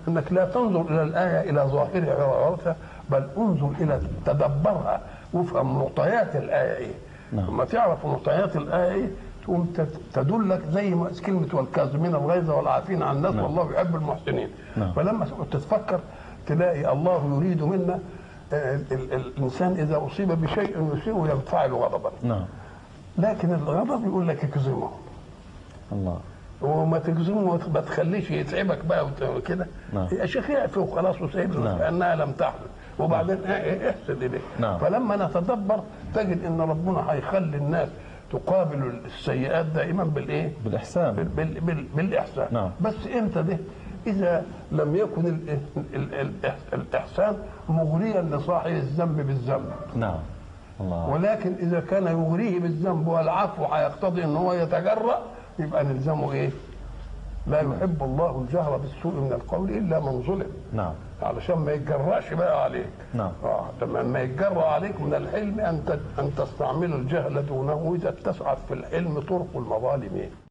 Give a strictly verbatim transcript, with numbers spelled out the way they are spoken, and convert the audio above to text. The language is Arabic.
انك لا تنظر الى الايه الى ظاهرها وعورتها، بل انظر الى تدبرها وافهم معطيات الايه ايه. نعم. لما تعرف معطيات الايه ايه تقوم تدلك زي ما كلمه والكاظمين الغيظ والعافين عن الناس. نعم. والله يحب المحسنين. نعم. فلما تتفكر تلاقي الله يريد منا الانسان اذا اصيب بشيء يسيء ينفعل غضبا. نعم. لكن الغضب يقول لك اكظمه. الله. وما تجزمه ما تخليش يتعبك بقى وكده. نعم. يا شيخ يعفي وخلاص وسيبنا. نعم. كانها لم تحدث وبعدين احسن اليه. نعم. فلما نتدبر تجد ان ربنا هيخلي الناس تقابل السيئات دائما بالايه؟ بالاحسان. بال بال بال بالاحسان. نعم. بس امتى ده؟ اذا لم يكن ال ال ال الاحسان مغريا لصاحب الذنب بالذنب. نعم. الله. ولكن اذا كان يغريه بالذنب والعفو هيقتضي ان هو يتجرأ يبقى نلزمه ايه؟ لا يحب الله الجهر بالسوء من القول الا من ظلم. نعم. علشان ما يتجرأش بقى عليك. نعم. اه لما يتجرأ عليك من الحلم ان ان تستعمل الجهل دونه، واذا اتسعت في الحلم طرق المظالم.